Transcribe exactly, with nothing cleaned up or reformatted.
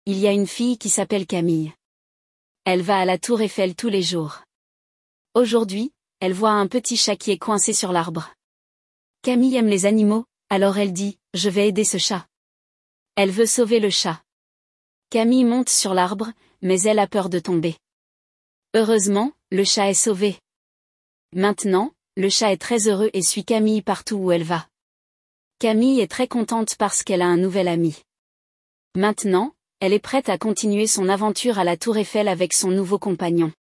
il y a une fille qui s'appelle Camille. Elle va à la tour Eiffel tous les jours. Aujourd'hui, elle voit un petit chat qui est coincé sur l'arbre. Camille aime les animaux, alors elle dit, je vais aider ce chat. Elle veut sauver le chat. Camille monte sur l'arbre, mais elle a peur de tomber. Heureusement, le chat est sauvé. Maintenant, le chat est très heureux et suit Camille partout où elle va. Camille est très contente parce qu'elle a un nouvel ami. Maintenant, elle est prête à continuer son aventure à la tour Eiffel avec son nouveau compagnon.